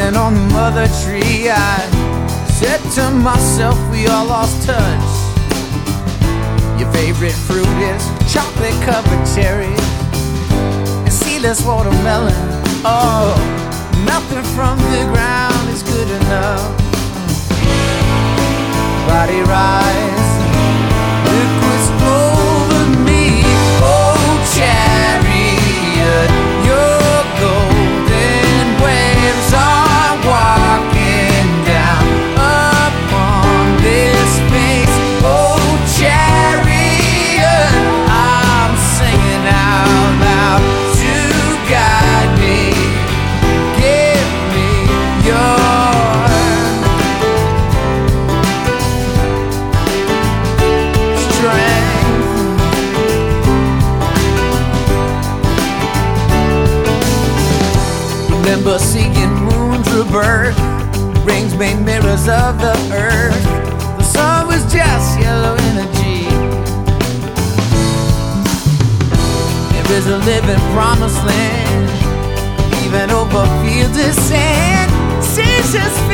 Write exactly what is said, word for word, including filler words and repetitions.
Standing on the mother tree, I said to myself, we all lost touch. Your favorite fruit is chocolate covered cherries and seedless watermelon. Oh, nothing from the ground is good enough. Body rise, liquids over me. Oh, chariot, your golden waves are walking down upon this space. Oh, chariot, I'm singing out loud to guide me. Give me your strength. Remember seeing moons rebirth, rings made mirrors of the earth. The sun was just yellow energy. There is a living promised land, even over fields of sand. Seasons